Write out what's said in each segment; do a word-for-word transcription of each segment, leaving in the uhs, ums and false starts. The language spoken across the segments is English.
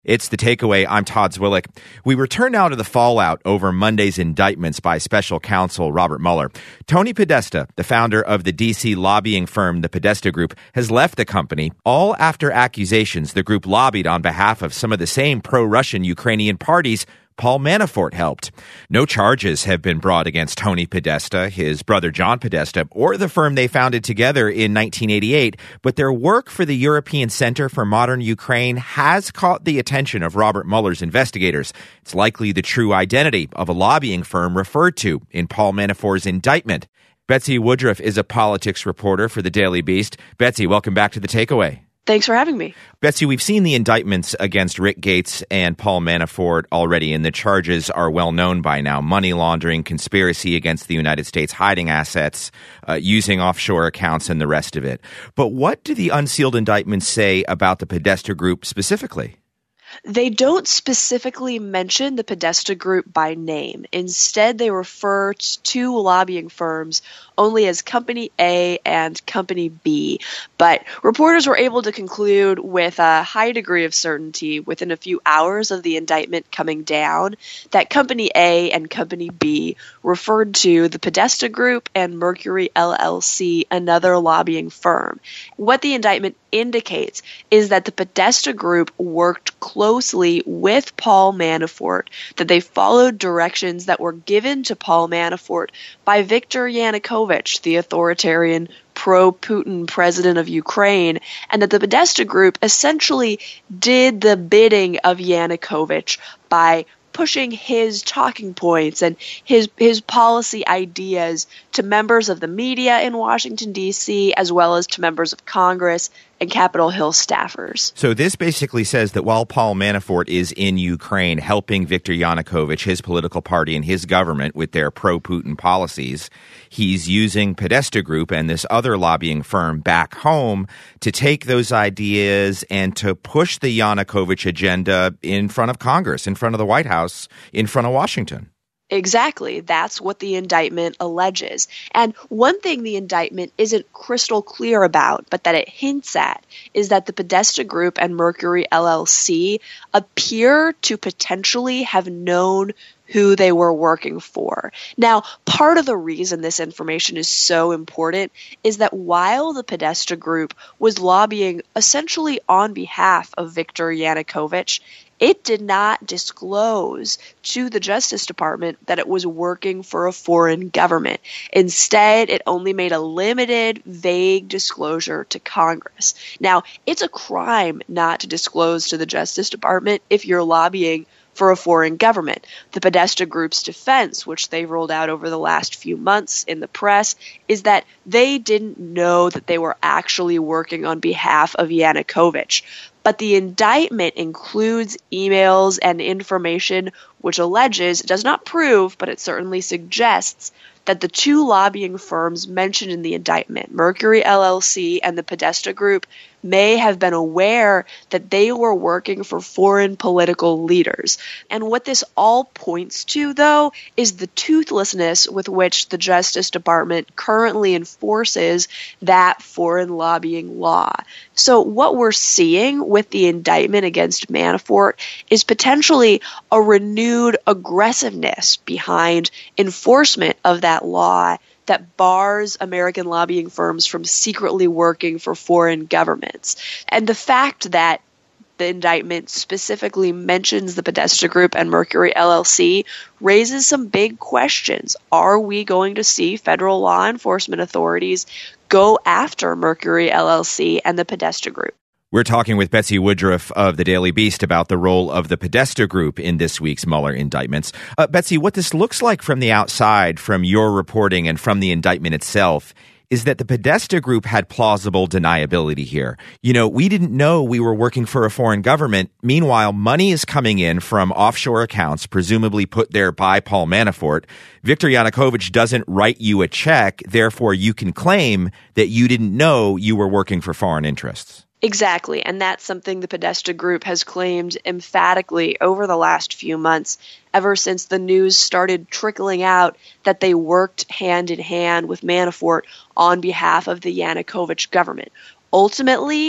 It's The Takeaway. I'm Todd Zwillich. We return now to the fallout over Monday's indictments by special counsel Robert Mueller. Tony Podesta, the founder of the D C lobbying firm, the Podesta Group, has left the company, all after accusations the group lobbied on behalf of some of the same pro-Russian Ukrainian parties Paul Manafort helped. No charges have been brought against Tony Podesta, his brother John Podesta, or the firm they founded together in nineteen eighty-eight, but their work for the European Center for Modern Ukraine has caught the attention of Robert Mueller's investigators. It's likely the true identity of a lobbying firm referred to in Paul Manafort's indictment. Betsy Woodruff is a politics reporter for the Daily Beast. Betsy, welcome back to The Takeaway. Thanks for having me. Betsy, we've seen the indictments against Rick Gates and Paul Manafort already, and the charges are well known by now. Money laundering, conspiracy against the United States, hiding assets, uh, using offshore accounts, and the rest of it. But what do the unsealed indictments say about the Podesta Group specifically? They don't specifically mention the Podesta Group by name. Instead, they refer to two lobbying firms only as Company A and Company B. But reporters were able to conclude with a high degree of certainty within a few hours of the indictment coming down that Company A and Company B referred to the Podesta Group and Mercury L L C, another lobbying firm. What the indictment indicates is that the Podesta Group worked closely with Paul Manafort, that they followed directions that were given to Paul Manafort by Viktor Yanukovych, the authoritarian pro-Putin president of Ukraine, and that the Podesta Group essentially did the bidding of Yanukovych by pushing his talking points and his his policy ideas to members of the media in Washington, D C, as well as to members of Congress and Capitol Hill staffers. So this basically says that while Paul Manafort is in Ukraine helping Viktor Yanukovych, his political party, and his government with their pro-Putin policies, he's using Podesta Group and this other lobbying firm back home to take those ideas and to push the Yanukovych agenda in front of Congress, in front of the White House, in front of Washington. Exactly. That's what the indictment alleges. And one thing the indictment isn't crystal clear about, but that it hints at, is that the Podesta Group and Mercury L L C appear to potentially have known who they were working for. Now, part of the reason this information is so important is that while the Podesta Group was lobbying essentially on behalf of Viktor Yanukovych, it did not disclose to the Justice Department that it was working for a foreign government. Instead, it only made a limited, vague disclosure to Congress. Now, it's a crime not to disclose to the Justice Department if you're lobbying for a foreign government. The Podesta Group's defense, which they rolled out over the last few months in the press, is that they didn't know that they were actually working on behalf of Yanukovych. But the indictment includes emails and information which alleges, it does not prove, but it certainly suggests, that the two lobbying firms mentioned in the indictment, Mercury L L C and the Podesta Group, may have been aware that they were working for foreign political leaders. And what this all points to, though, is the toothlessness with which the Justice Department currently enforces that foreign lobbying law. So what we're seeing with the indictment against Manafort is potentially a renewed aggressiveness behind enforcement of that law that bars American lobbying firms from secretly working for foreign governments. And the fact that the indictment specifically mentions the Podesta Group and Mercury L L C raises some big questions. Are we going to see federal law enforcement authorities go after Mercury L L C and the Podesta Group? We're talking with Betsy Woodruff of the Daily Beast about the role of the Podesta Group in this week's Mueller indictments. Uh, Betsy, what this looks like from the outside, from your reporting and from the indictment itself, is that the Podesta Group had plausible deniability here. You know, we didn't know we were working for a foreign government. Meanwhile, money is coming in from offshore accounts, presumably put there by Paul Manafort. Viktor Yanukovych doesn't write you a check. Therefore, you can claim that you didn't know you were working for foreign interests. Exactly, and that's something the Podesta Group has claimed emphatically over the last few months, ever since the news started trickling out that they worked hand in hand with Manafort on behalf of the Yanukovych government. Ultimately,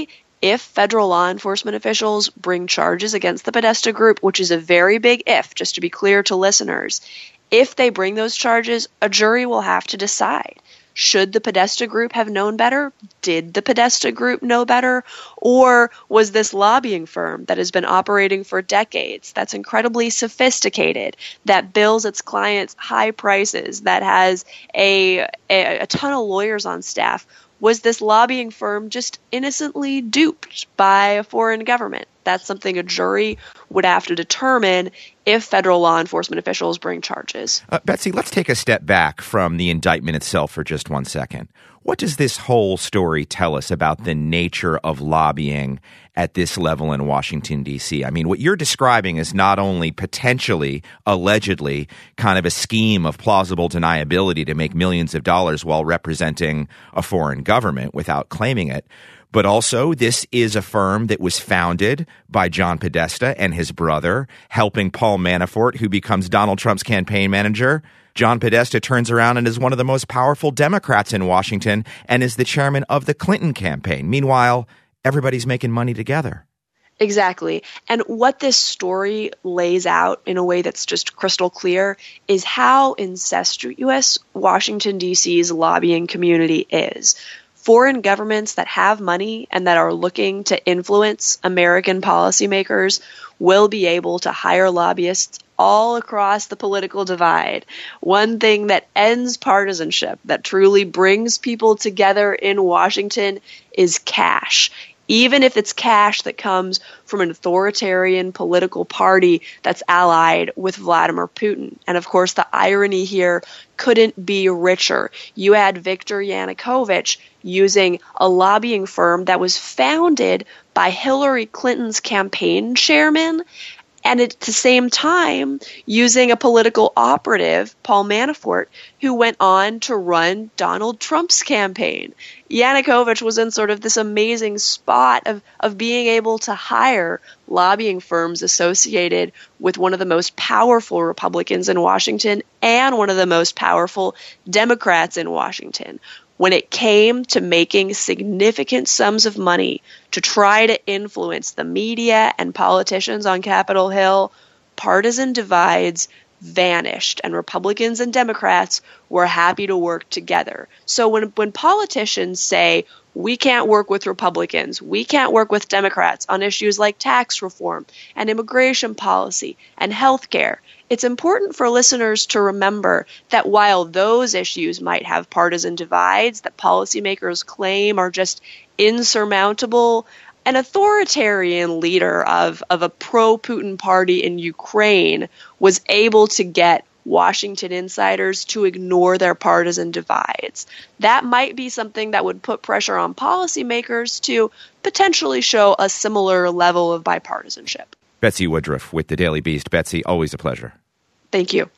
if federal law enforcement officials bring charges against the Podesta Group, which is a very big if, just to be clear to listeners, if they bring those charges, a jury will have to decide. Should the Podesta Group have known better? Did the Podesta Group know better? Or was this lobbying firm that has been operating for decades, that's incredibly sophisticated, that bills its clients high prices, that has a, a, a ton of lawyers on staff, was this lobbying firm just innocently duped by a foreign government? That's something a jury would have to determine if federal law enforcement officials bring charges. Uh, Betsy, let's take a step back from the indictment itself for just one second. What does this whole story tell us about the nature of lobbying at this level in Washington, D C? I mean, what you're describing is not only potentially, allegedly, kind of a scheme of plausible deniability to make millions of dollars while representing a foreign government without claiming it, but also this is a firm that was founded by John Podesta and his brother, helping Paul Manafort, who becomes Donald Trump's campaign manager. John Podesta turns around and is one of the most powerful Democrats in Washington and is the chairman of the Clinton campaign. Meanwhile, everybody's making money together. Exactly. And what this story lays out in a way that's just crystal clear is how incestuous Washington, D C's lobbying community is. Foreign governments that have money and that are looking to influence American policymakers will be able to hire lobbyists all across the political divide. One thing that ends partisanship, that truly brings people together in Washington, is cash. Even if it's cash that comes from an authoritarian political party that's allied with Vladimir Putin. And of course, the irony here couldn't be richer. You had Viktor Yanukovych using a lobbying firm that was founded by Hillary Clinton's campaign chairman, and at the same time using a political operative, Paul Manafort, who went on to run Donald Trump's campaign. Yanukovych was in sort of this amazing spot of, of being able to hire lobbying firms associated with one of the most powerful Republicans in Washington and one of the most powerful Democrats in Washington. When it came to making significant sums of money to try to influence the media and politicians on Capitol Hill, partisan divides vanished, and Republicans and Democrats were happy to work together. So when when politicians say, we can't work with Republicans, we can't work with Democrats on issues like tax reform and immigration policy and health care, it's important for listeners to remember that while those issues might have partisan divides that policymakers claim are just insurmountable, an authoritarian leader of, of a pro-Putin party in Ukraine was able to get Washington insiders to ignore their partisan divides. That might be something that would put pressure on policymakers to potentially show a similar level of bipartisanship. Betsy Woodruff with the Daily Beast. Betsy, always a pleasure. Thank you.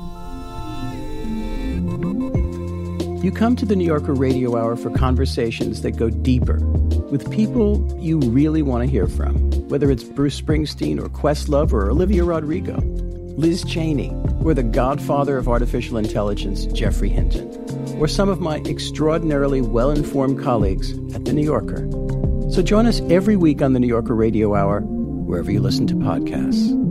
You come to the New Yorker Radio Hour for conversations that go deeper with people you really want to hear from, whether it's Bruce Springsteen or Questlove or Olivia Rodrigo, Liz Cheney, or the godfather of artificial intelligence, Jeffrey Hinton, or some of my extraordinarily well-informed colleagues at The New Yorker. So join us every week on the New Yorker Radio Hour, wherever you listen to podcasts.